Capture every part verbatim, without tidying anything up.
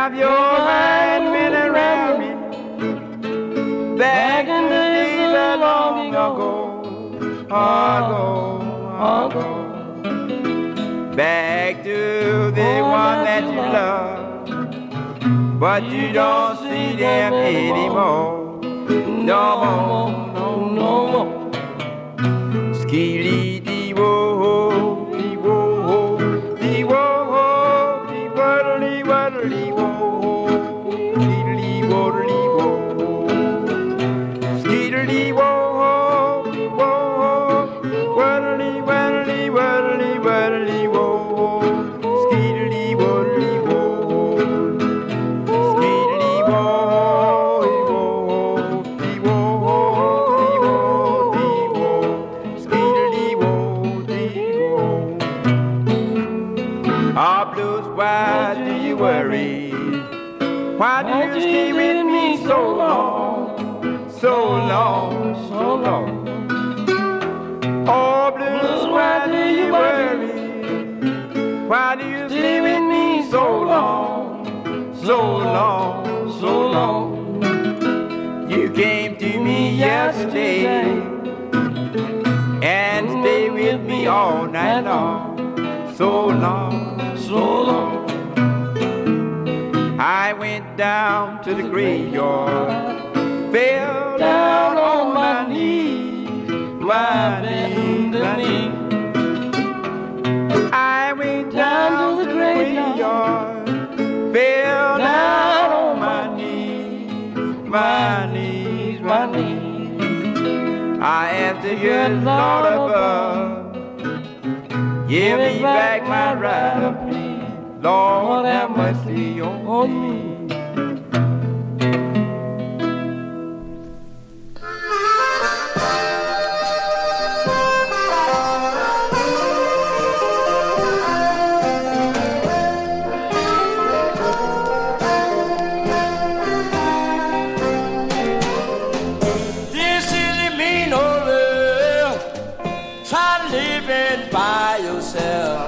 Wrap your mind around me. Back in the days of long ago, ago, ago. Back to the one that you love, but you don't see them anymore. No more, no, no more. Skilly dee whoa, dee whoa, dee whoa, dee waddly waddly whoa, diddly waddly whoa, skiddly whoa, dee whoa, waddly waddly waddly waddly whoa, skiddly waddly whoa, skiddly whoa. Why do you worry? Why do you stay with me so long, so long, so long? Oh, blues, why do you worry? Why do you stay with me so long, so long, so long? You came to me yesterday and stayed with me all night long, so long. So long. I went down to the graveyard, fell down on my knees, my knees, my knees. I went down to the graveyard, fell down on my knees, my knees, my knees. I asked the good Lord above, give me back my rider, please. Lord, have mercy on me. This is a mean old world. Try living by yourself.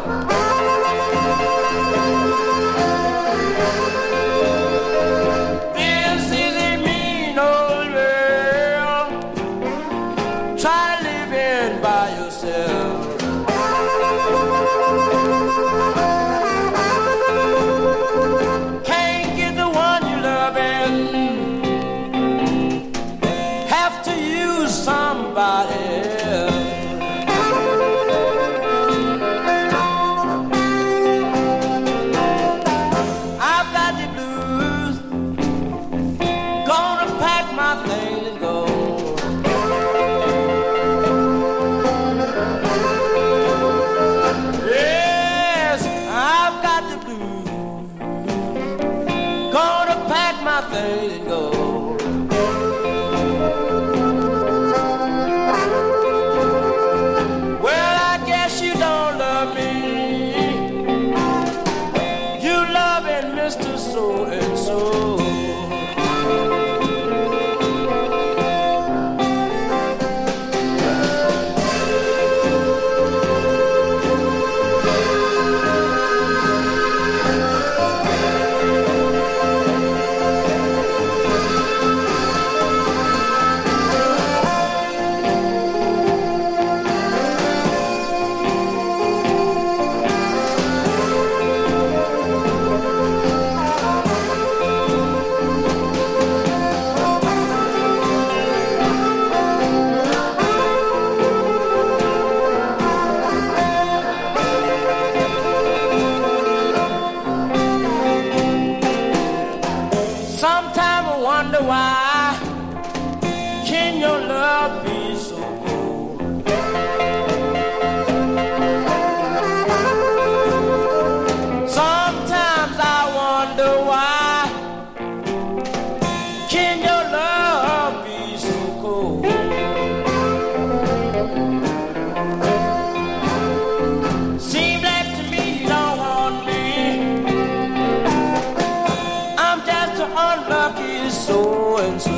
So and so.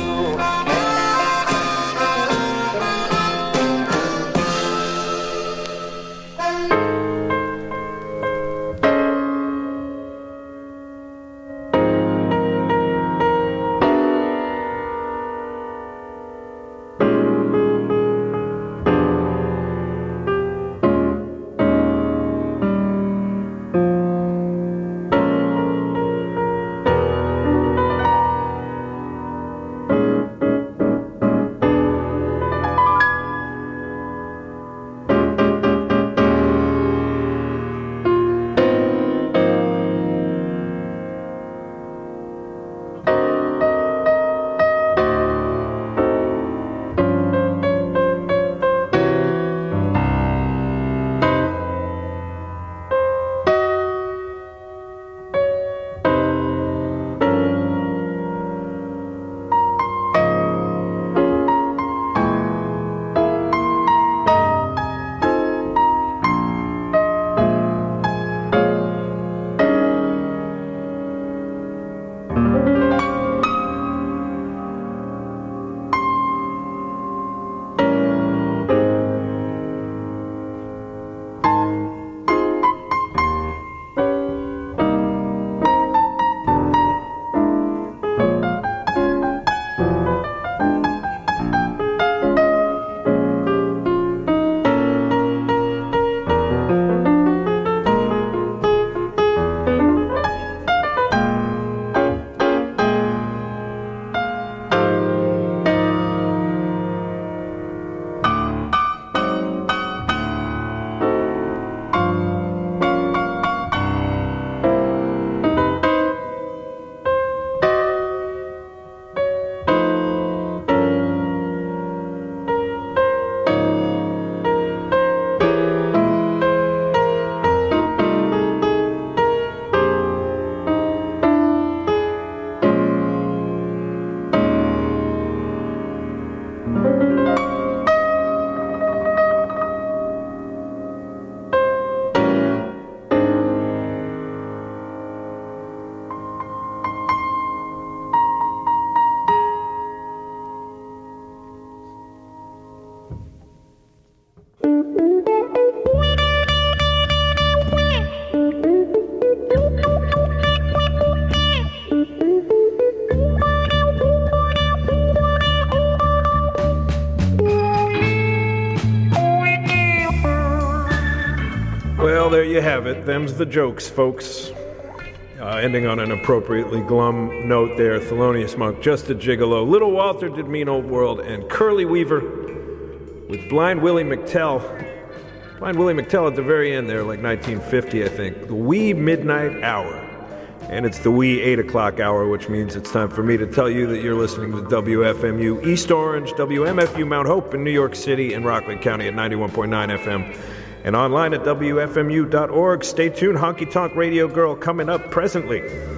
you have it. Them's the jokes, folks. Uh, ending on an appropriately glum note there. Thelonious Monk, Just a Gigolo. Little Walter did Mean Old World. And Curly Weaver with Blind Willie McTell. Blind Willie McTell at the very end there, like nineteen fifty, I think. The wee midnight hour. And it's the wee eight o'clock hour, which means it's time for me to tell you that you're listening to W F M U East Orange, W M F U Mount Hope in New York City, and Rockland County at ninety-one point nine F M. And online at W F M U dot org. Stay tuned, Honky Tonk Radio Girl coming up presently.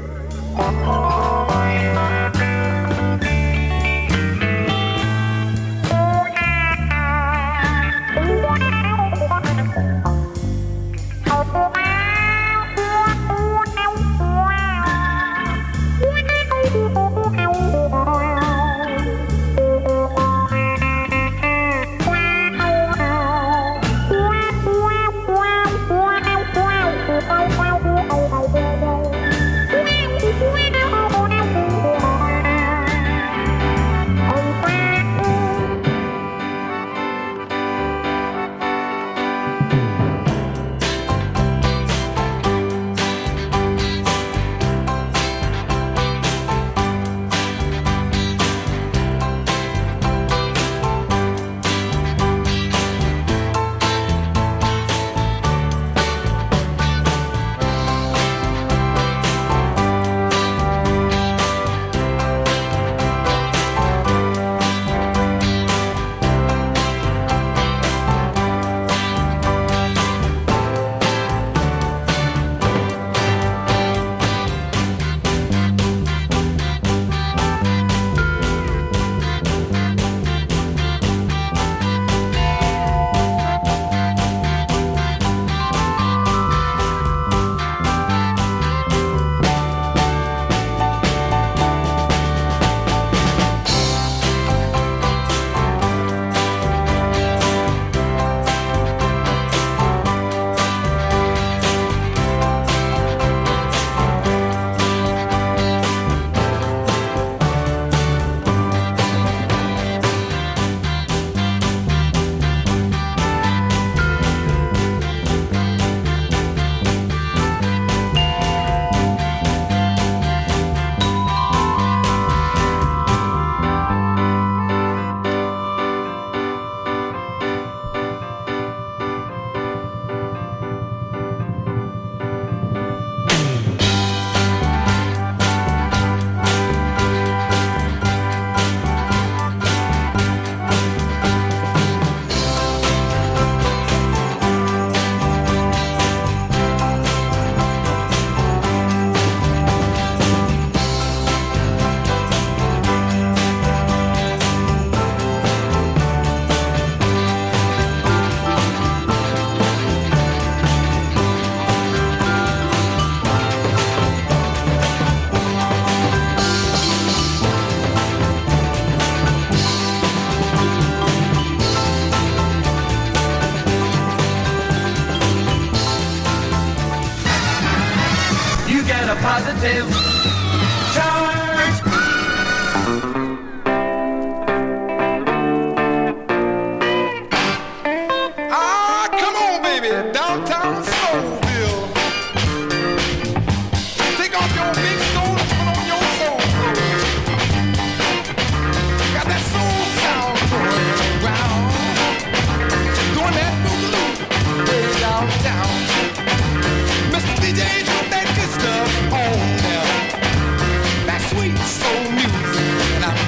Positive charge. Ah, come on, baby, downtown Soulville. Take off your big stone and put on your soul clothes. Got that soul sound going around, doing that boogaloo way downtown. Mister D J, drop that good stuff on there. That sweet soul music, and I'm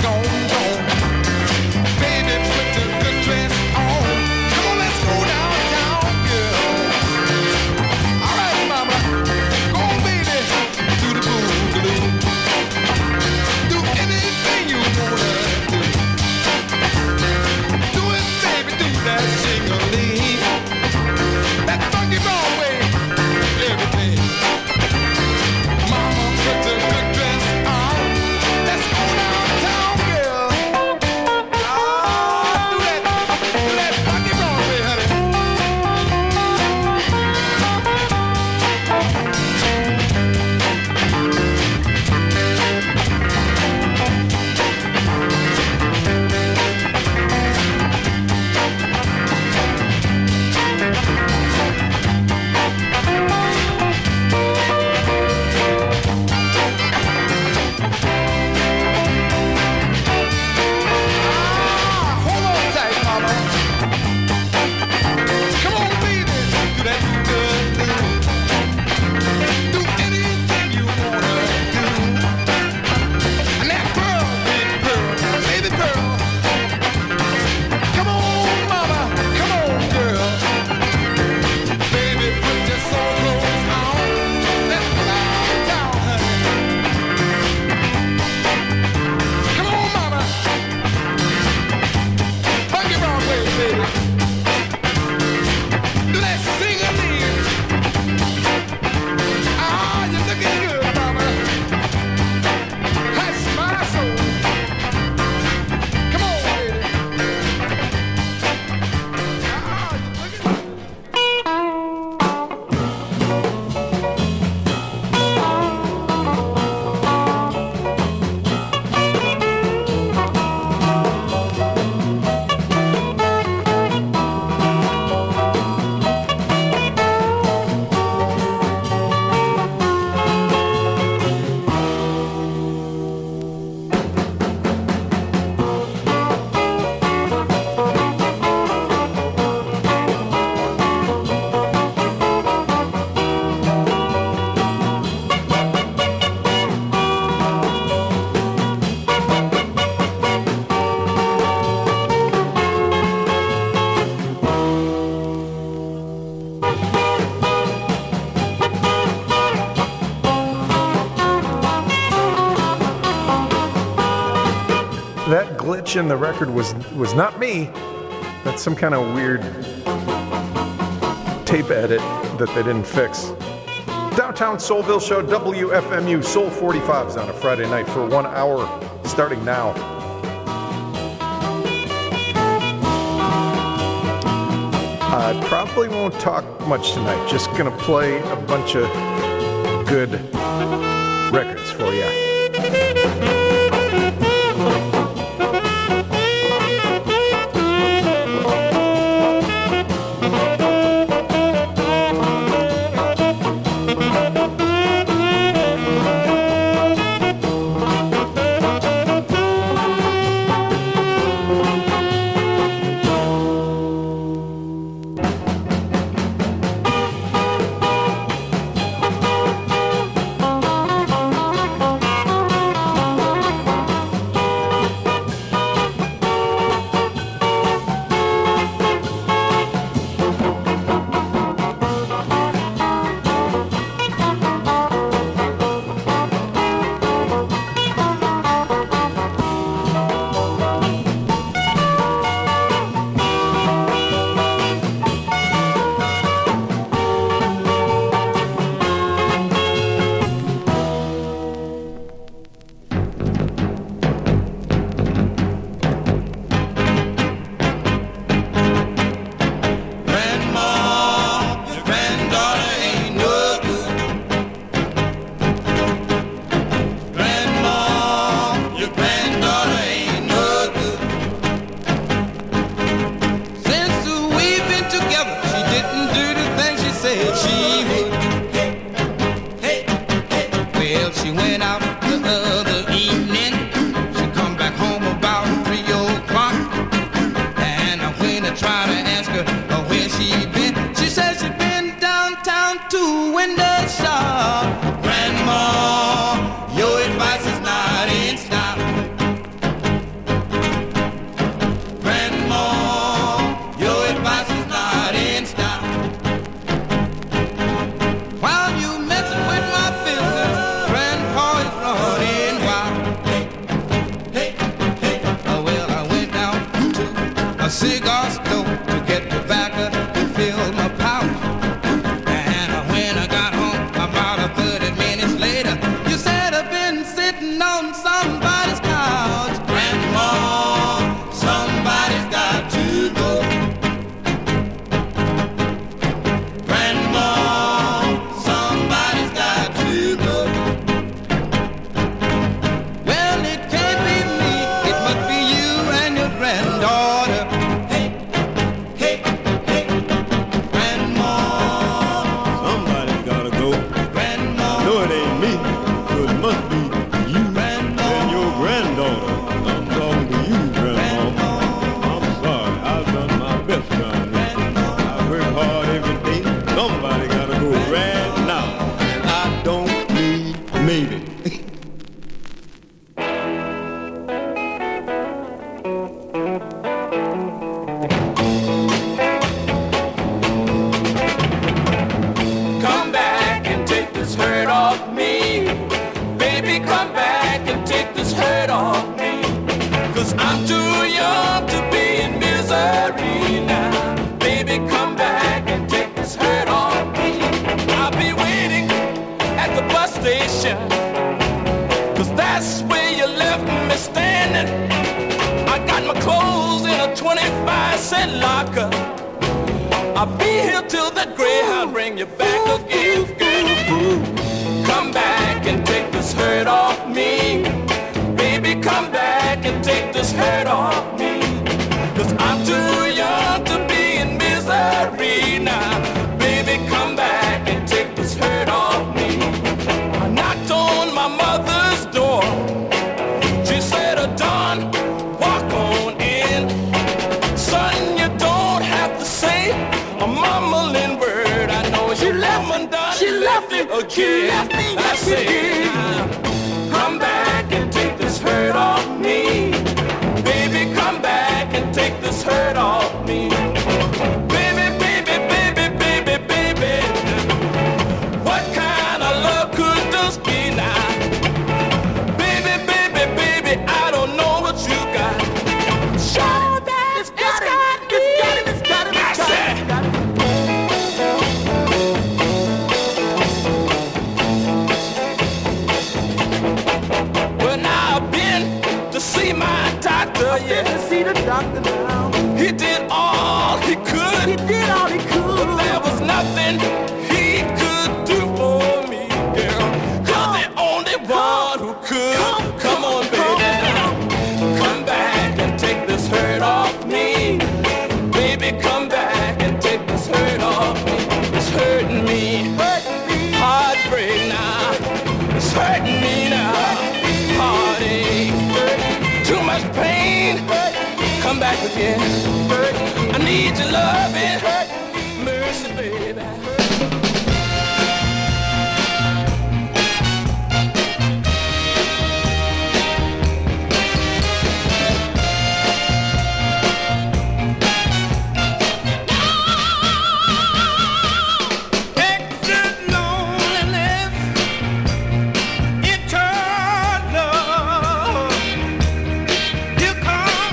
glitch in the record was was not me. That's some kind of weird tape edit that they didn't fix. Downtown Soulville Show, W F M U, Soul forty-five is on a Friday night for one hour, starting now. I probably won't talk much tonight, just gonna play a bunch of good records for you. Baby, baby, baby, I don't know what you got. doctor now. He did all he could. He did all he could. But there was nothing he could do for me, girl. You're the only one who could. Come, come on, baby, now. Come back and take this hurt off me. Baby, come back and take this hurt off me. It's hurting me. Heartbreak now. It's hurting me now. Heartache. Too much pain. Come back again. I need your loving. Mercy, baby.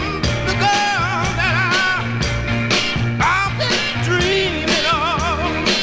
Dreaming of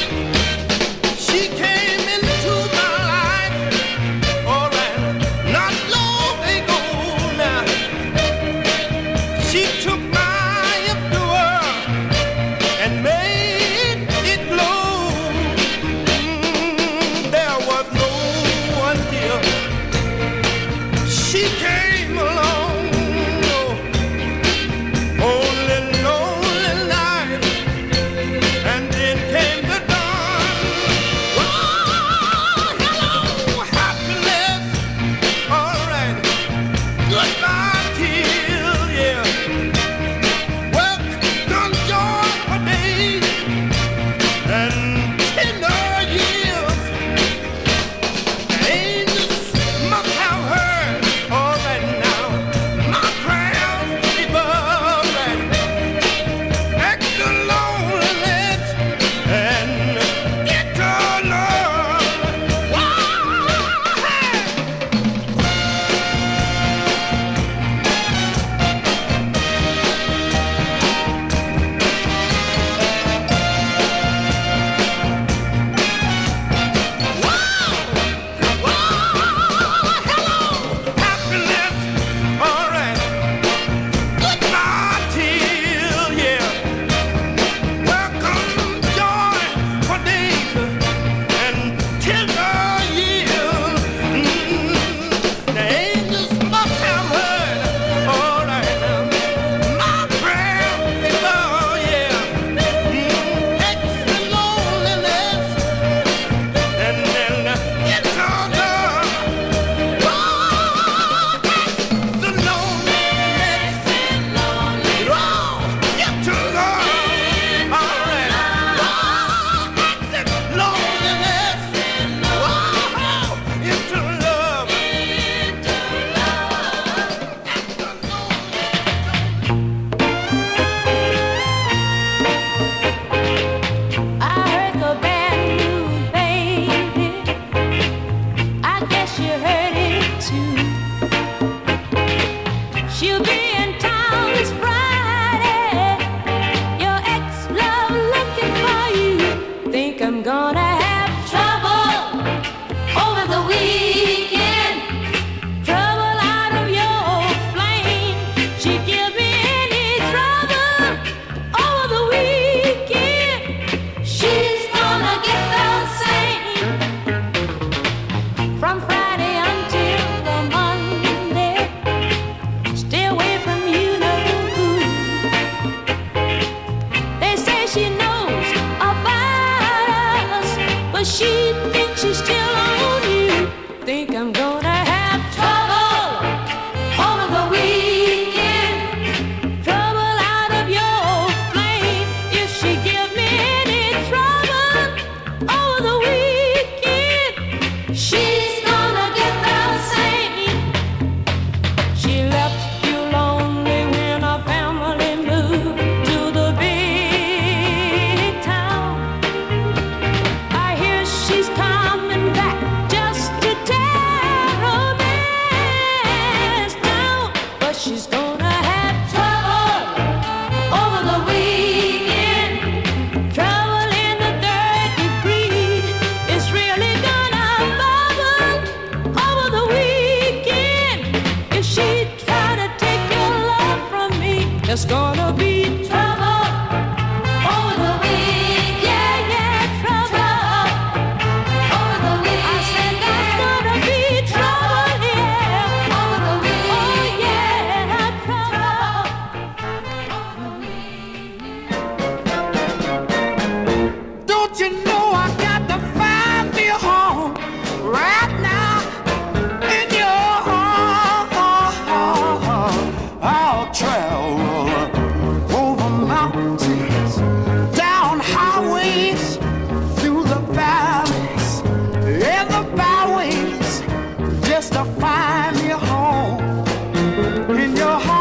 to find me a home in your heart.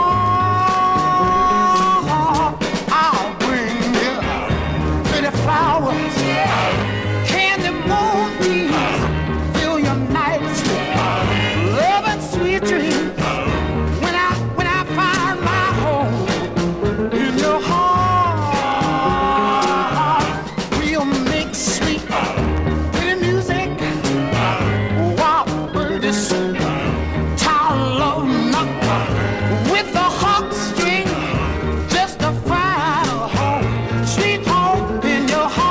I'll bring you pretty flowers, candy moonbeams, fill your nights with love and sweet dreams. When I when I find my home in your heart, we'll make sweet pretty music while birdies tie love knot with the harp string, just to find a home, sweet home in your heart.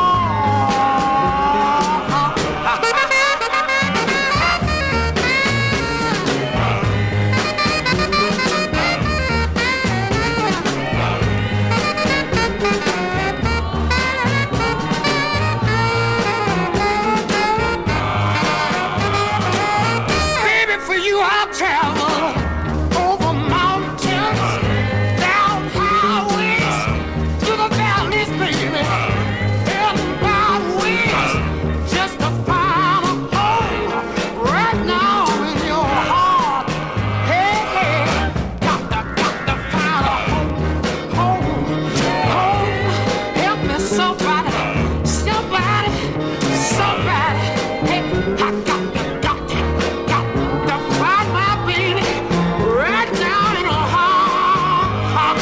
Baby, for you I'll travel over mountains, down highways, through the valleys, baby, and byways, just to find a home right now in your heart. Hey, hey, got to, got to find a home, home, home. Help me, somebody, somebody, somebody. Hey, I got to, got to, got to find my baby right now in her heart.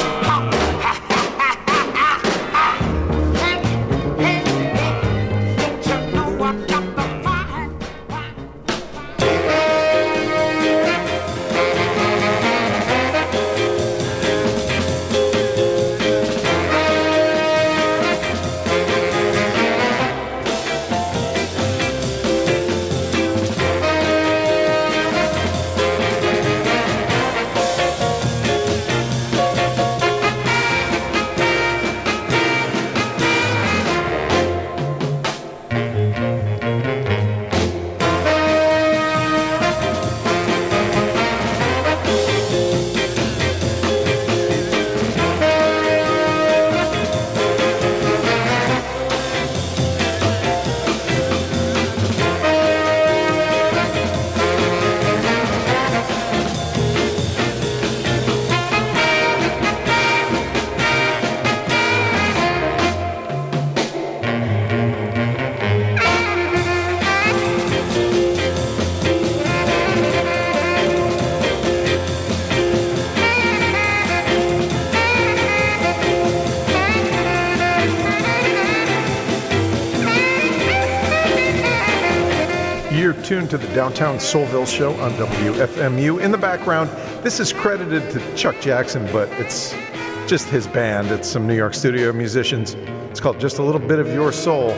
Hey, hey, hey, don't you know I got to find, find, You're tuned to the Downtown Soulville Show on W F M U. In the background, this is credited to Chuck Jackson, but it's just his band. It's some New York studio musicians. It's called Just a Little Bit of Your Soul.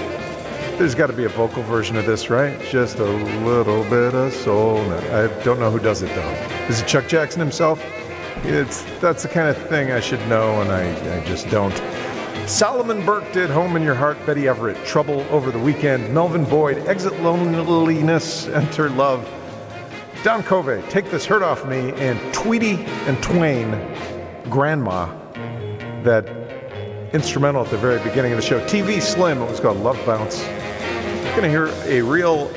There's got to be a vocal version of this, right? Just a little bit of soul. No, I don't know who does it, though. Is it Chuck Jackson himself? It's That's the kind of thing I should know, and I, I just don't. Solomon Burke did Home in Your Heart, Betty Everett, Trouble Over the Weekend, Melvin Boyd, Exit Loneliness, Enter Love, Don Covey, Take This Hurt Off Me, and Tweety and Twain, Grandma, that instrumental at the very beginning of the show. T V Slim, it was called Love Bounce. You're going to hear a real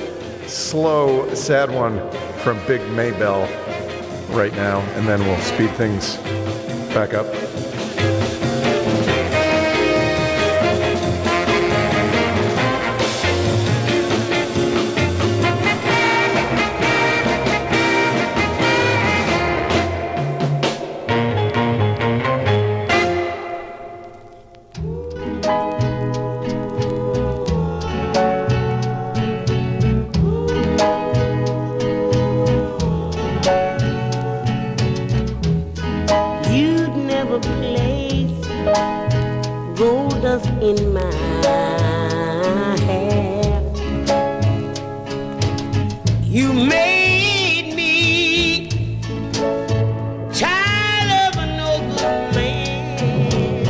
slow, sad one from Big Maybell right now, and then we'll speed things back up. In my hair, you made me child of a no good man.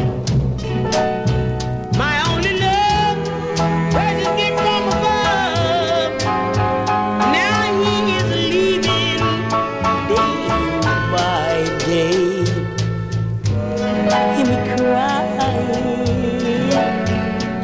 My only love, precious gift from above. Now he is leaving day by day. Hear me cry.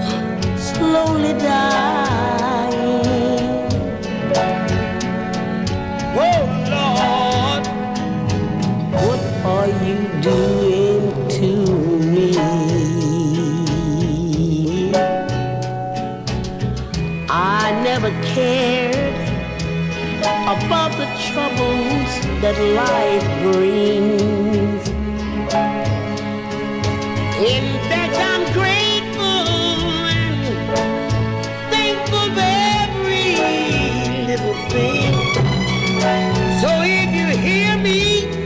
troubles that life brings. In fact, I'm grateful and thankful for every little thing. So if you hear me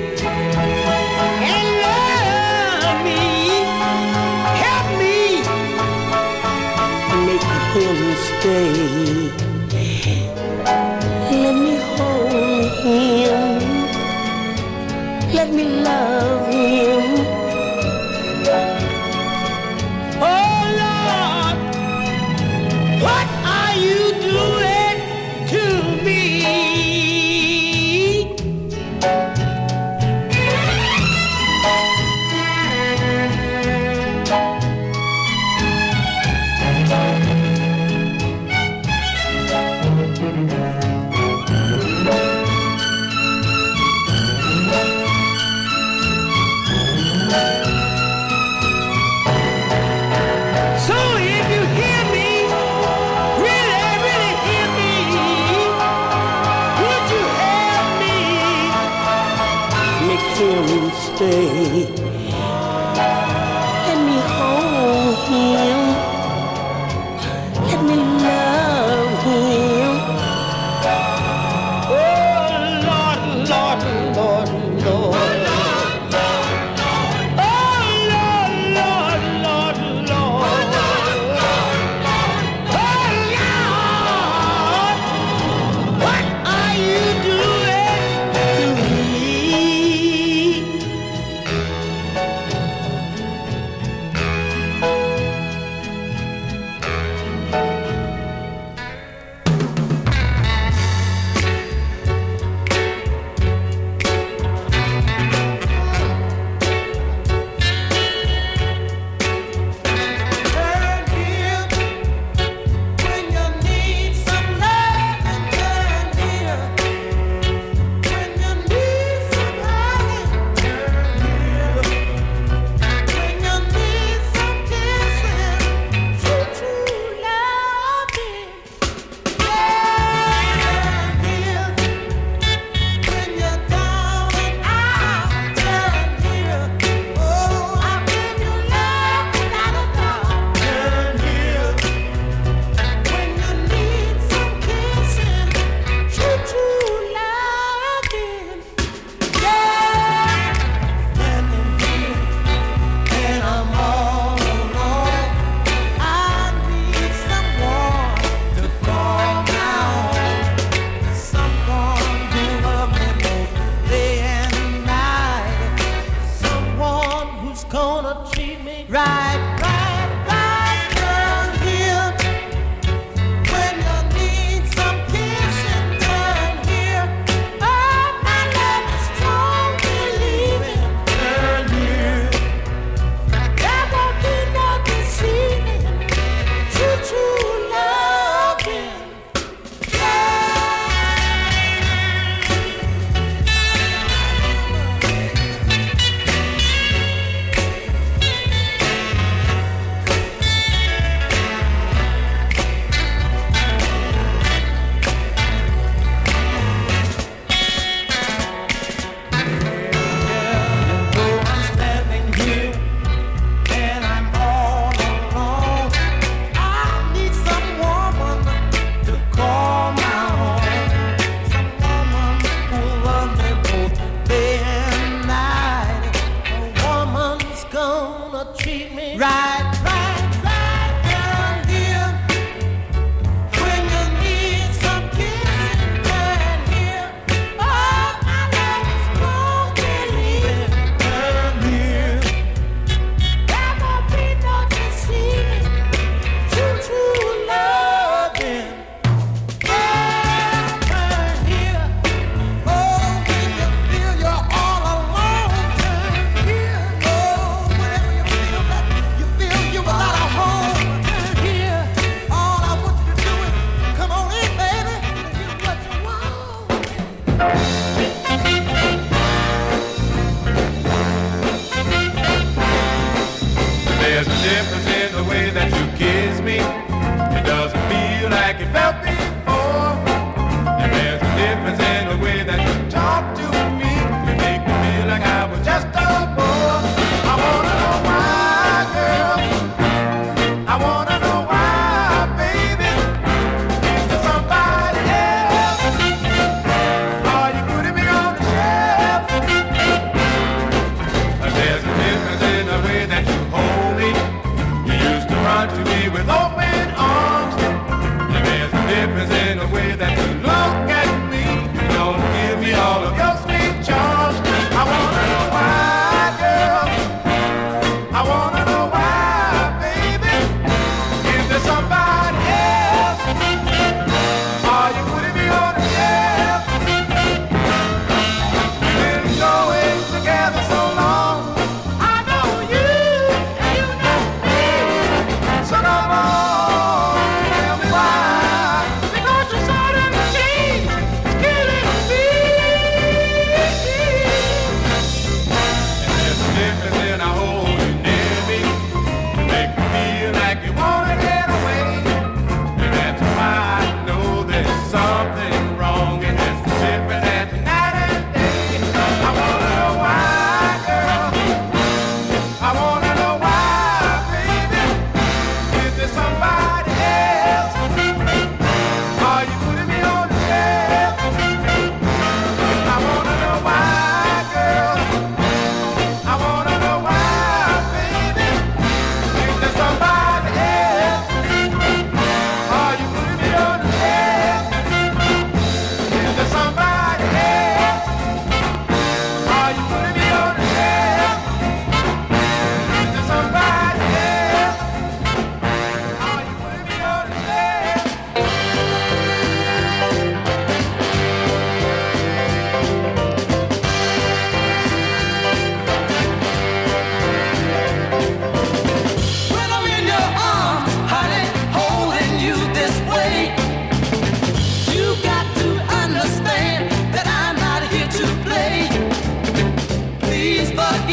and love me, help me make him stay. Let me hold him. Let me love him. Oh Lord, what are you doing to me? So if you hear me, really, really hear me, would you help me make him stay? Let me hold him. Let me love him. Oh Lord, Lord, Lord, Lord. Oh Lord, Lord, Lord, Lord. Oh Lord, what are you doing to me?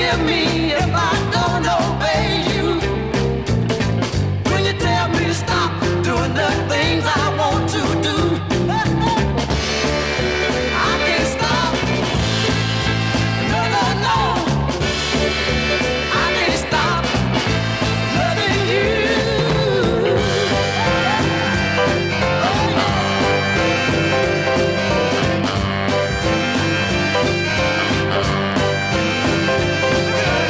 hear me if I don't obey you? When you tell me to stop doing the things I want to do, I can't stop. No, no, no. I can't stop loving you. Oh,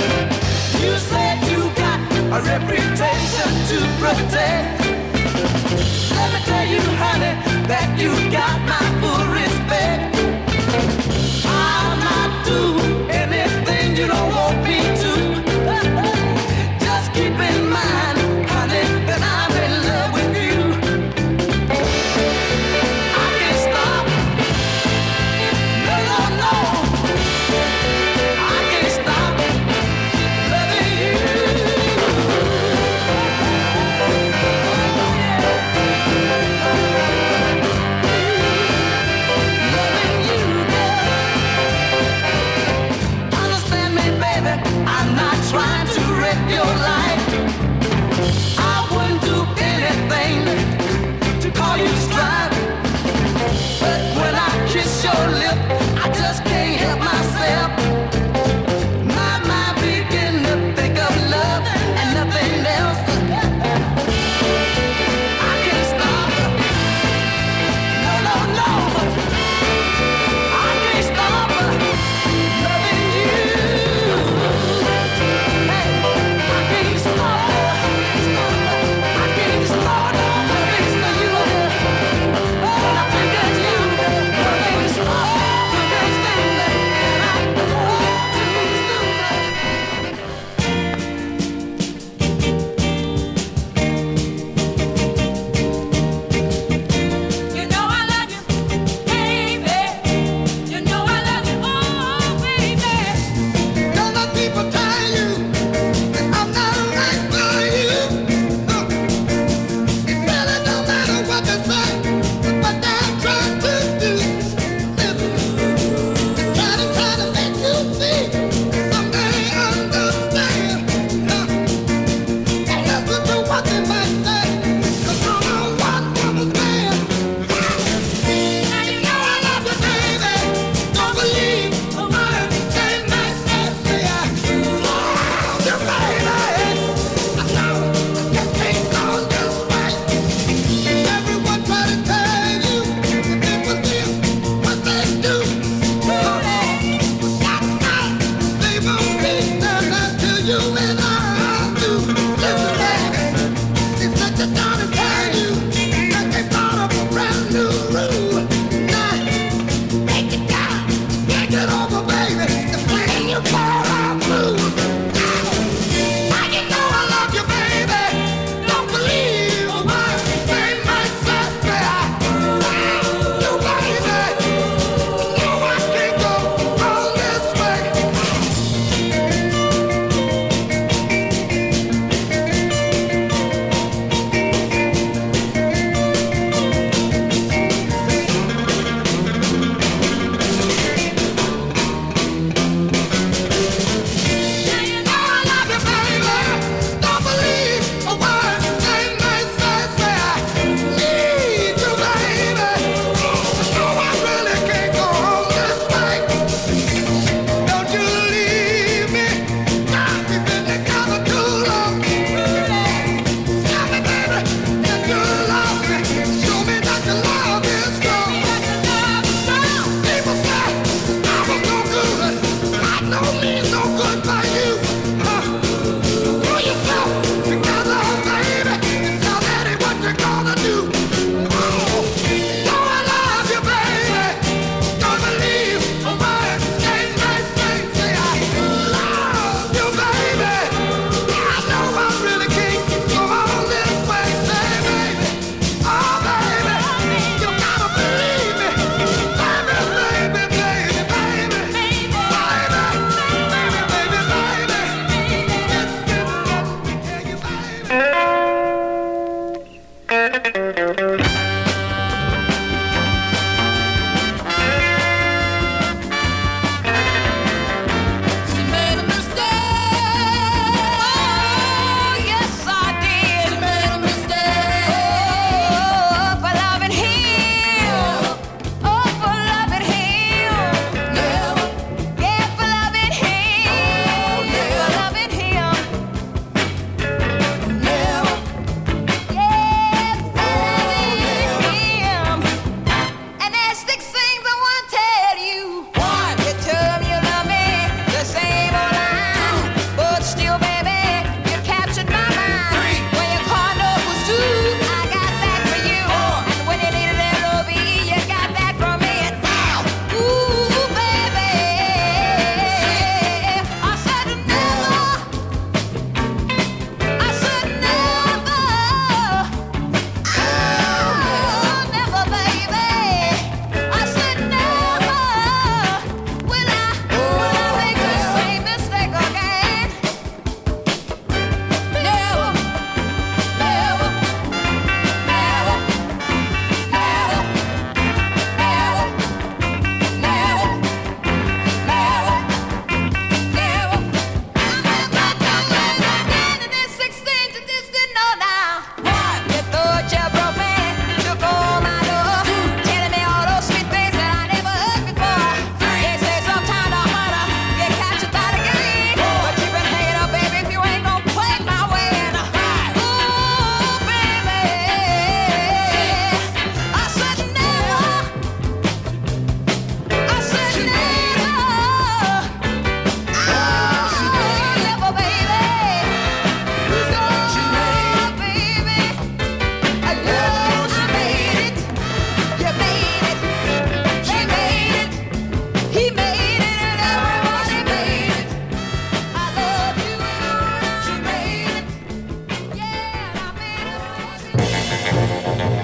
He made it and everybody made it. I love you, she made it. Yeah, I made it.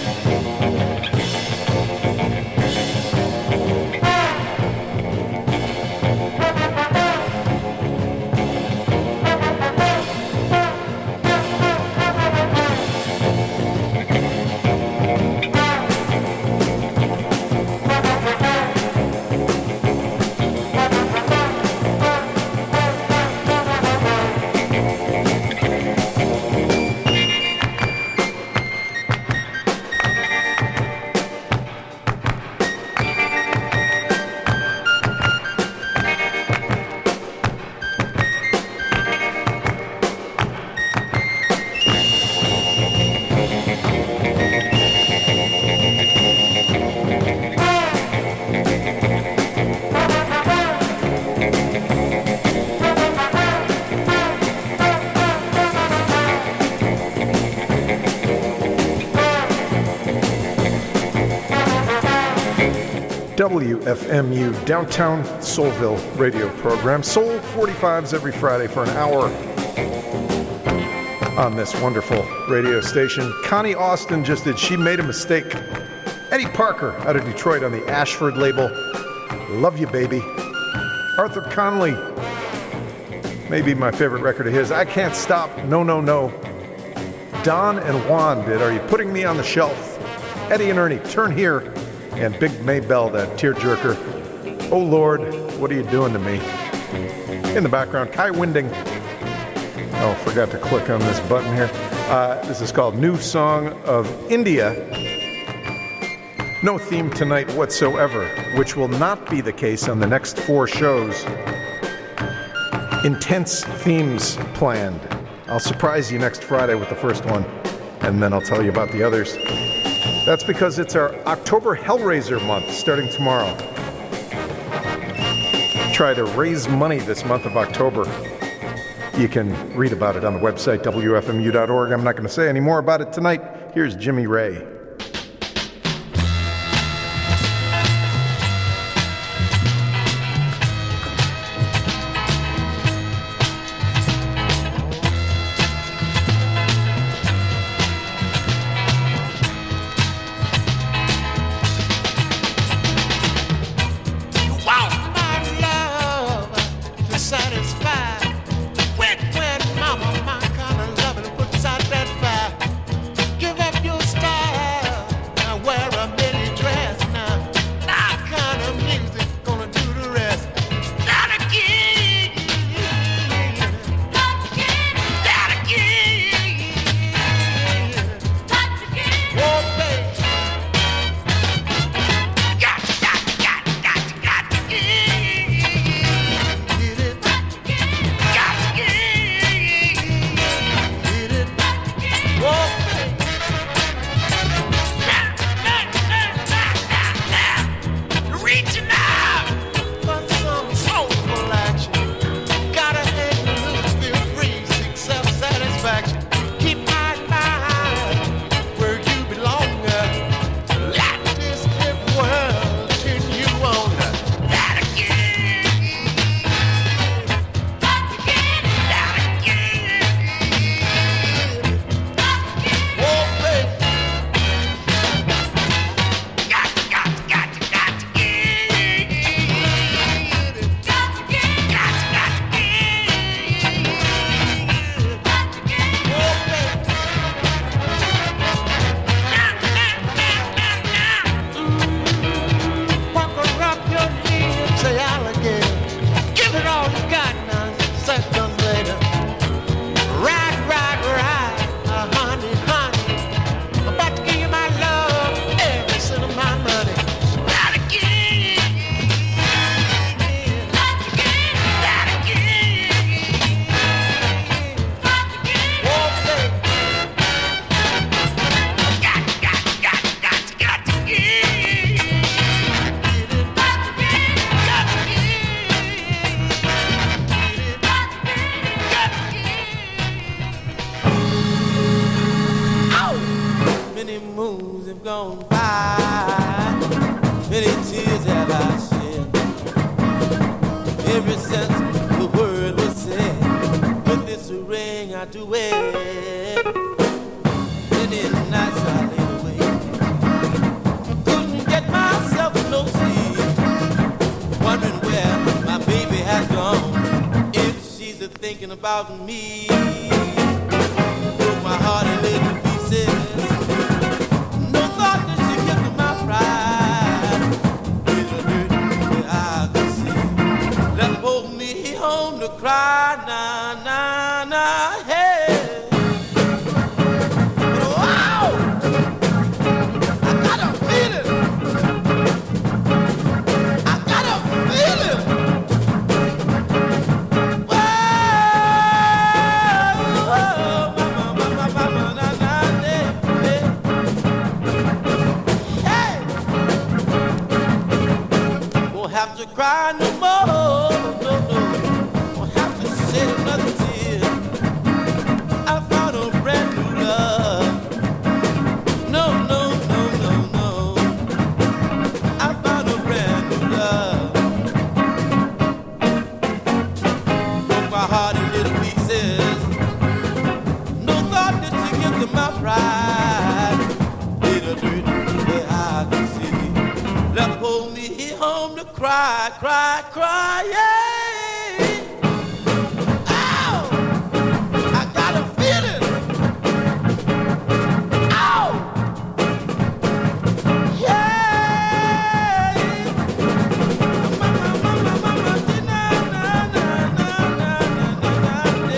W F M U Downtown Soulville radio program. Soul forty-fives every Friday for an hour on this wonderful radio station. Connie Austin just did She Made a Mistake. Eddie Parker out of Detroit on the Ashford label. Love You Baby. Arthur Conley, maybe my favorite record of his, I Can't Stop, No No No. Don and Juan did Are You Putting Me on the Shelf? Eddie and Ernie, Turn Here. And Big Maybell, that tearjerker. Oh Lord, what are you doing to me? In the background, Kai Winding. Oh, forgot to click on this button here. Uh, this is called New Song of India. No theme tonight whatsoever, which will not be the case on the next four shows. Intense themes planned. I'll surprise you next Friday with the first one, and then I'll tell you about the others. That's because it's our October Hellraiser month starting tomorrow. Try to raise money this month of October. You can read about it on the website, W F M U dot org. I'm not going to say any more about it tonight. Here's Jimmy Ray. Mama, my kind of loving puts out that fire. Give up your style. went away. Any nights I laid awake, couldn't get myself no sleep, wondering where my baby has gone, if she's a thinking about me. Broke my heart in little pieces. No thought that she kept my pride. Little hurt that I could see. That pulled me home to cry. Nah, nah, nah, hey. But wow, I got a feeling. I got a feeling. Have to cry no more, no, no. Won't have to shed another tear. I found a brand new love. No, no, no, no, no. I found a brand new love. Broke my heart in little pieces. No thought that you give to my pride. Little dirt where I can see. That pulled me home to cry, cry, cry, yeah. Ow! I got a feeling. Ow! Yeah! Mama, mama, mama, na, na, na, na, na, na, na,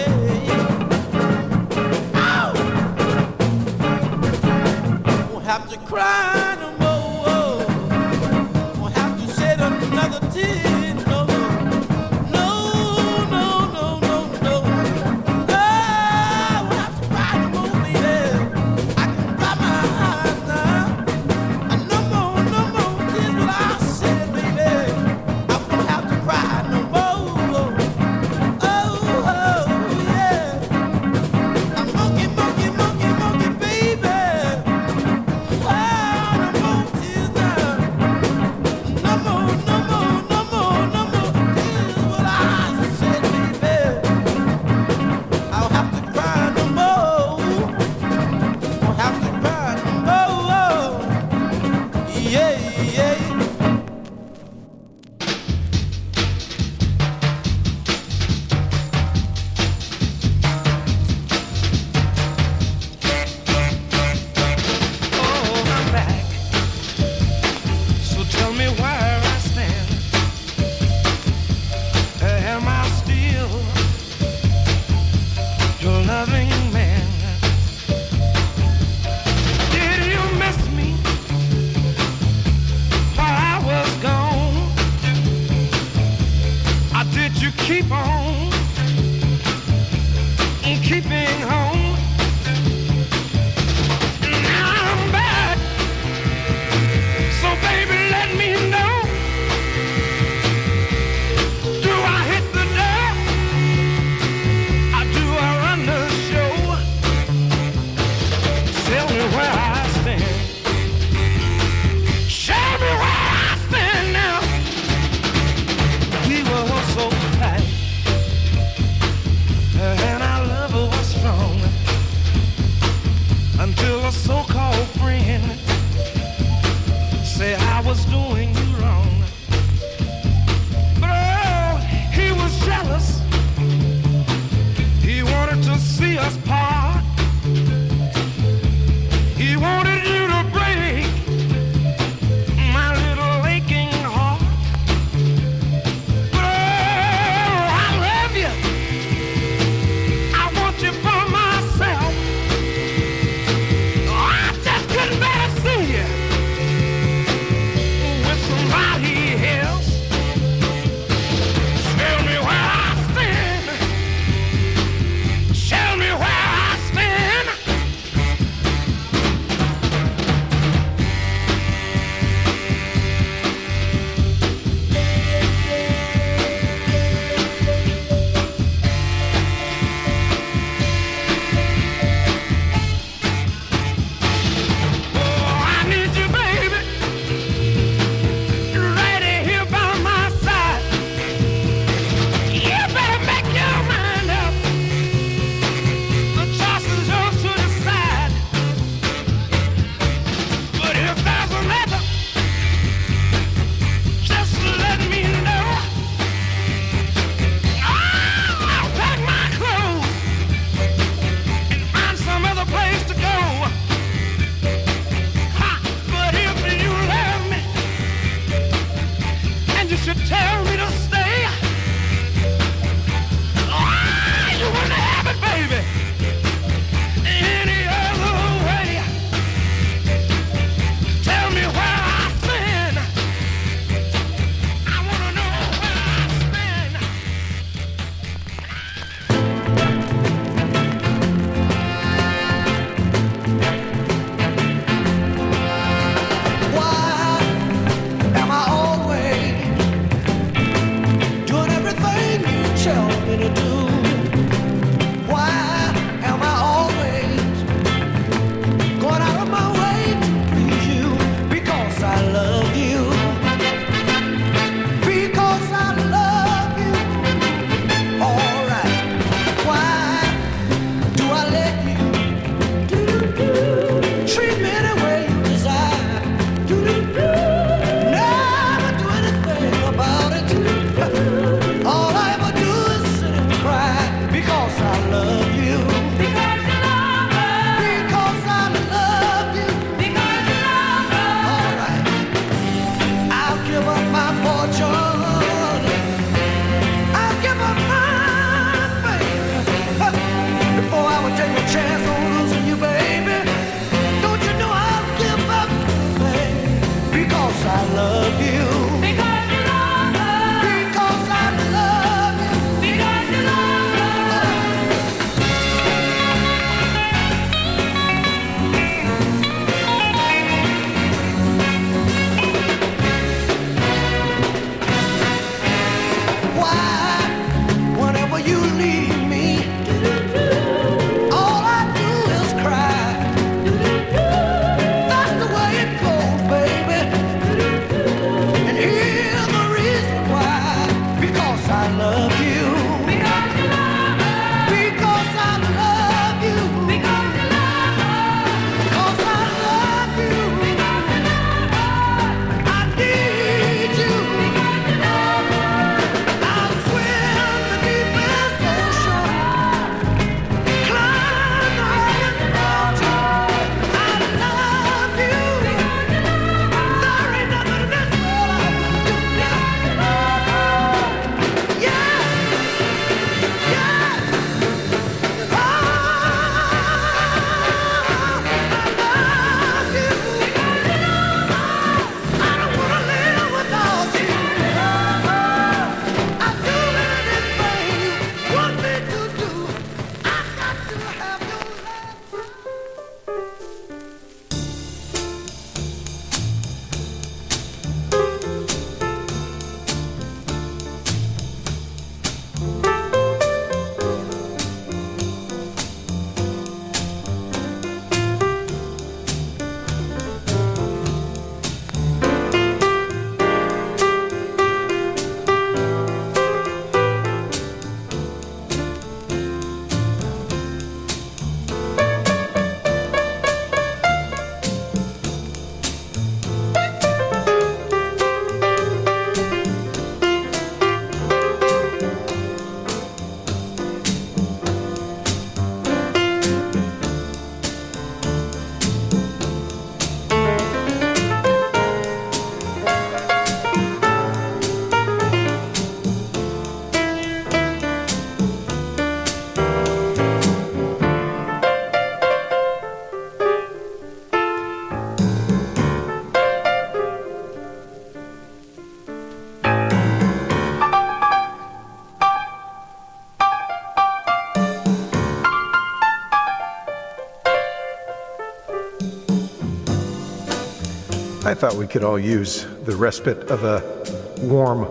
yeah. Ow! Won't have to cry no more. Another tear, no, no, no, no, no, no. Oh, I have to cry no more, baby. I can dry my eyes now. And no more, no more tears will I shed, baby. I won't have to cry no more. Oh, oh, yeah. I'm monkey, monkey, monkey, monkey, baby. Oh, no more tears now. No more, no more. Keep on keeping home. Now I'm back, so baby let me know. Do I hit the dirt? Or do I run the show? Tell me where I stand. Show me where I stand now. We were so tight. you tell me to stay? Ah, you wouldn't have it, baby. Any other way. Tell me where I've been. I wanna know where I've been. Why am I always doing everything you tell me to do? Why am I always going out of my way to please you? Because I love you. Because I love you. All right. Why do I let you treat me any way you desire? Never do anything about it. All I ever do is sit and cry because I love you. Because I love you. All right. I'll give up my fortune. I'll give up my fame before I would take a chance on losing you, baby. Don't you know I'll give up everything because I love you. Because you love us. Because I love you. Because you love us. Why, whenever you leave me, all I do is cry. That's the way it goes, baby. And here's the reason why. Because I love you. Because you love us. Because I love you. Because you love us. Because I love you. Because you love us. I need you. Because you love us. I'll swim the deepest ocean. Climb the highest mountain. I love you. Because you love us. There ain't nothing in this world I wouldn't do now. Yeah. Yeah. Oh, I love you. Because you love us. I don't wanna live without you. I'll do anything you want me to do. I got to have your love. I thought we could all use the respite of a warm,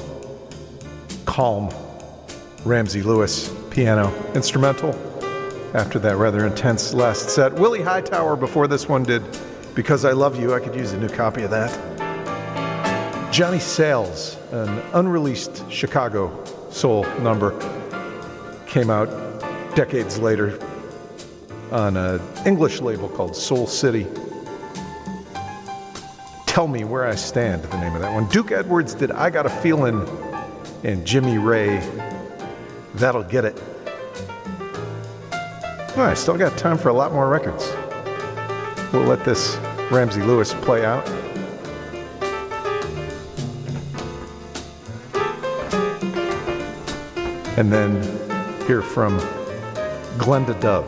calm Ramsey Lewis piano instrumental after that rather intense last set. Willie Hightower before this one did Because I Love You. I could use a new copy of that. Johnny Sales, an unreleased Chicago soul number, came out decades later on an English label called Soul City. Tell Me Where I Stand, the name of that one. Duke Edwards did I Got a Feelin', and Jimmy Ray, That'll Get It. All right, still got time for a lot more records. We'll let this Ramsey Lewis play out. and then hear from Glenda Dove.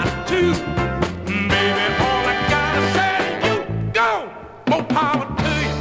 More power to you.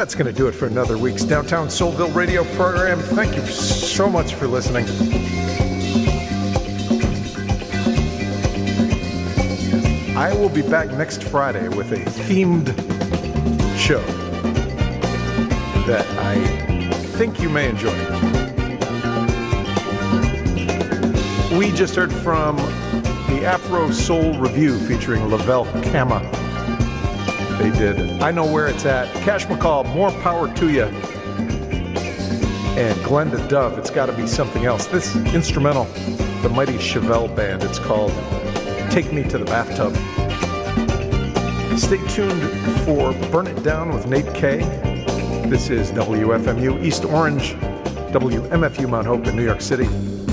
That's going to do it for another week's Downtown Soulville radio program. Thank you so much for listening. I will be back next Friday with a themed show that I think you may enjoy. We just heard from the Afro Soul Review featuring Lavelle Kama. They did I Know Where It's At. Cash McCall, More Power to You. And Glenda Dove, It's Gotta Be Something Else. This instrumental, the Mighty Chevelle Band, it's called Take Me to the Bathtub. Stay tuned for Burn It Down with Nate K. This is W F M U East Orange, W M F U Mount Hope in New York City.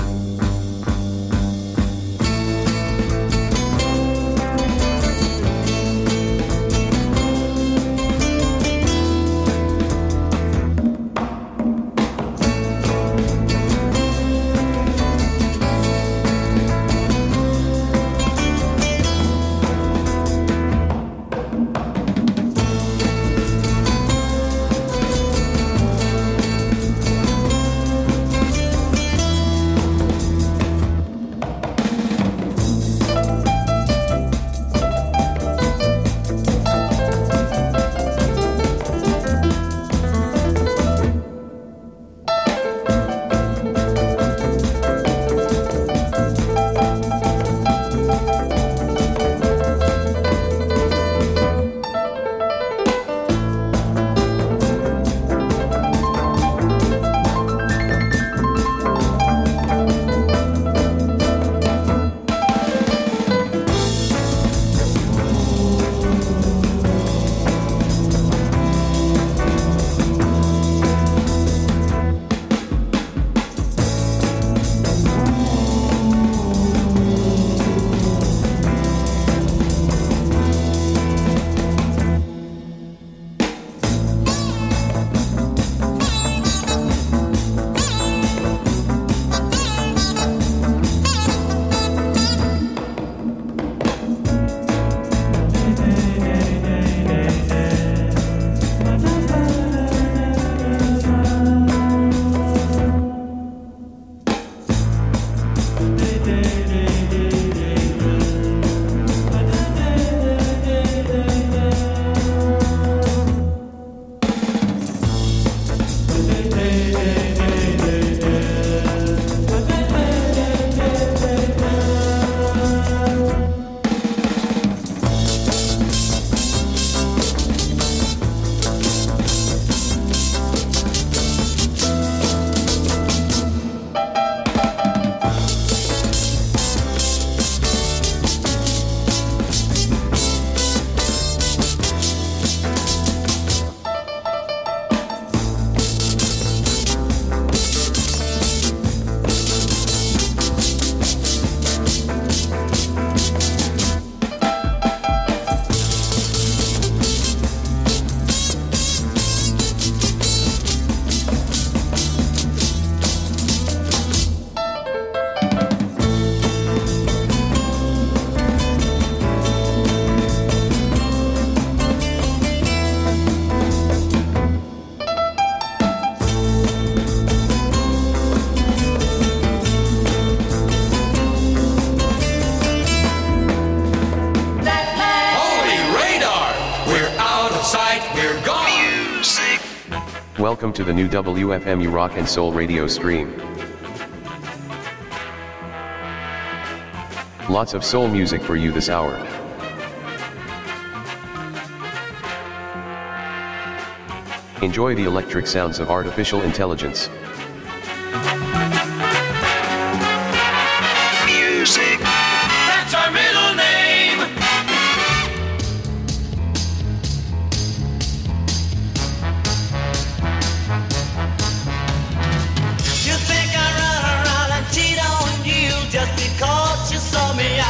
Welcome to the new W F M U Rock and Soul radio stream. Lots of soul music for you this hour. Enjoy the electric sounds of artificial intelligence. Music. That's our middle name. You think I run around and cheat on you just because you saw me